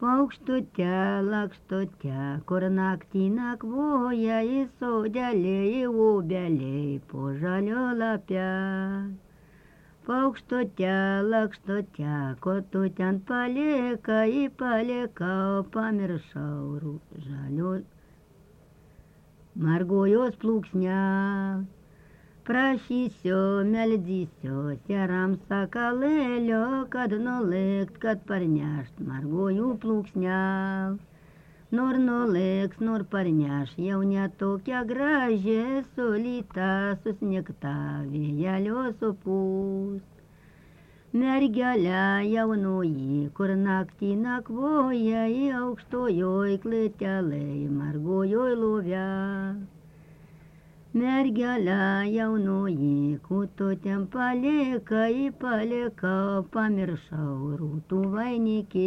Paukštute, lakštute, kur naktį nakvoja į sodelį, į obelį po žalio lapę. Paukštute, lakštute, ko tu ten palikai, palikau, pamiršau žalio margojos plūksnelę. Prašysiu, meldysiu, seram sakalėlio, kad nulikt, kad parnešt margojų plūksnelę. Nor nuliks, nor parneš, jau netokia graži, sulyta, susnigta, vėjelio supūst. Mergelė jaunoji, kur naktį nakvoja, į aukštojoj klėtelėj, margojoj lovė. Mergelė jaunoji, ko tu ten palikai, palikau, pamiršau rūtų vainikį.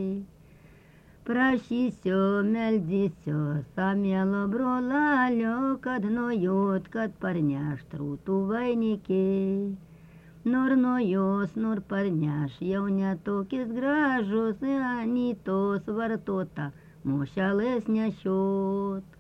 Prašysiu, meldysiu, samielo brolalio, kad nujot, kad parnešt rūtų vainikį. Nor nuo jos, nor parneš, jau netokis gražus, anytos vartota, mošelės nešiot.